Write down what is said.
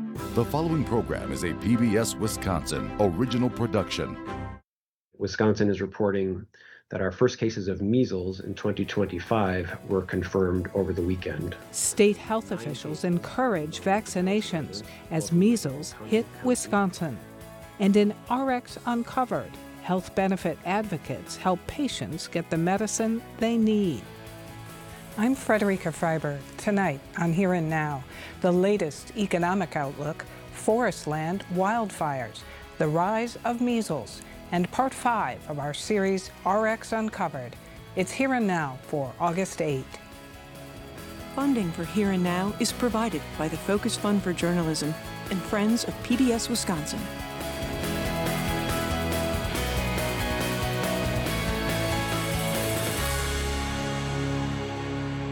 The following program is a PBS Wisconsin original production. Wisconsin is reporting that our first cases of measles in 2025 were confirmed over the weekend. State health officials encourage vaccinations as measles hit Wisconsin. And in RX Uncovered, health benefit advocates help patients get the medicine they need. I'm Frederica Freiberg. Tonight on Here and Now, the latest economic outlook, forest land wildfires, the rise of measles, and part 5 of our series RX Uncovered. It's Here and Now for August 8. Funding for Here and Now is provided by the Focus Fund for Journalism and Friends of PBS Wisconsin.